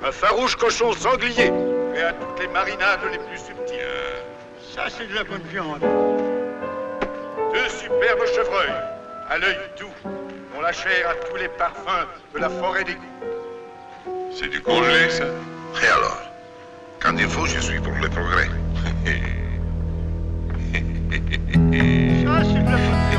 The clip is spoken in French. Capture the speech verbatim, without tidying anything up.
Un farouche cochon sanglier, prêt à toutes les marinades les plus subtiles. Ça, c'est de la bonne viande. Deux superbes chevreuils, à l'œil doux, dont la chair a tous les parfums de la forêt des goûts. C'est du congelé, ça? Et alors? Quand il faut, je suis pour le progrès. Ça, c'est de la bonne viande.